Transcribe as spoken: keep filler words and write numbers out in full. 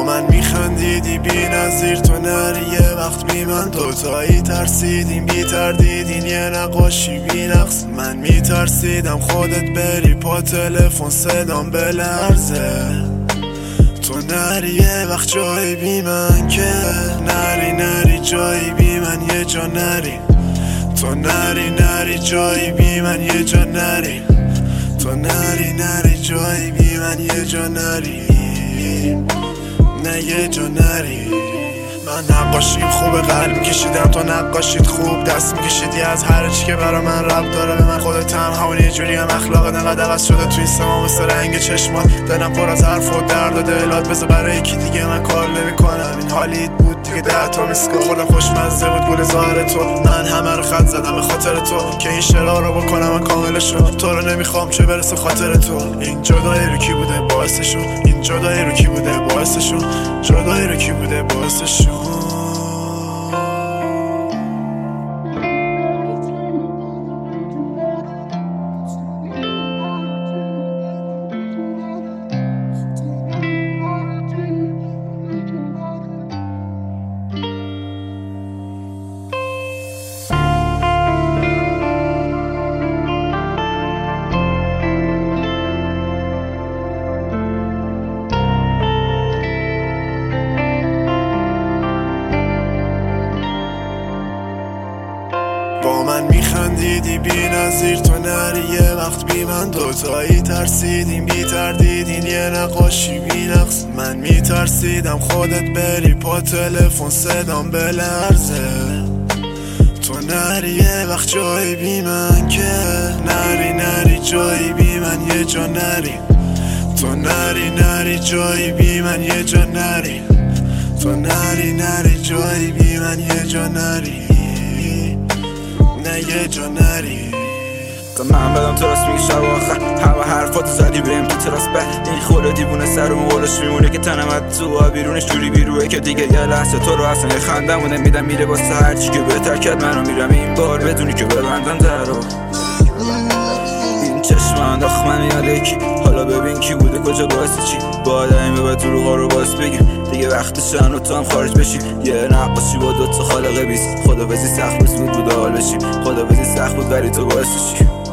من میخندیدی بی نظیر، تو نری یه وقت بی من دوتایی ترسیدیم بی تردیدین، یه نقاشی بی نقص. من میترسیدم خودت بری پا تلفن صدام بلرزه، تو نری یه وقت جایی بی من که نری نری جایی بی من یه جا نری، تو نری نری جایی بی من یه جا نری، تو نری نری جایی بی من یه جا نری، نه یه جا نری. من نقاشیم خوبه قلب کشیدم تو نقاشید خوب، دست میکشیدی از هر چی که برا من رب داره به من. خودت تنها یه جوری هم اخلاقت انقدر عوض شده تو این سما واسه رنگ چشمات، دلم پر از حرف و درد و دلات بذار برای یکی دیگه من کار نمیکنم. این حالیت بود دیگه ده تا میسکا خوردم خوشمزه بود گل زهر تو، من همه رو خط زدم به خاطر تو که این شعرها رو بکنم من کاملشو. تو رو نمیخوام چه برسه خاطر تو، این جدایی رو کی بوده باعثشو، این جدایی رو کی بوده باعثشو، جدایی رو کی بوده باعثشو. با من میخندیدی بی نظیر، تو نری یه وقت بی من دوتایی ترسیدیم بی تردیدین، یه نقاشی بی نقص. من میترسیدم خودت بری پا تلفن صدام بلرزه، تو نری یه وقت جایی بی من که نری نری جایی بی من یه جا نری، تو نری نری جایی بی من یه جا نری، تو نری نری جایی بی من یه جا نری، نه یه جا نری. تا من بدم تو راست میگی شب آخر همه حرفاتو زدی بریم تو تراس به این خوره دیوونه سرمون قولش میمونه که تنمت تو آ بیرونش جوری بیروه که دیگه یه لحظه تو رو اصلا یه خندمونه میدم میره واسه هرچی که بهتر کرد منو میرم این بار بدونی که ببندم درو. این چشم انداخت من یاده کی، حالا ببین کی بوده کجا باعث چی، با آدمی بباید دروغا رو باز بگیم دیگه وقتش و تو هم خارج بشی. یه نقاشی با دوتا خالق بیست، خدافظی سخت بود بود حال بشیم، خدافظی سخت بود ولی تو باعث چی.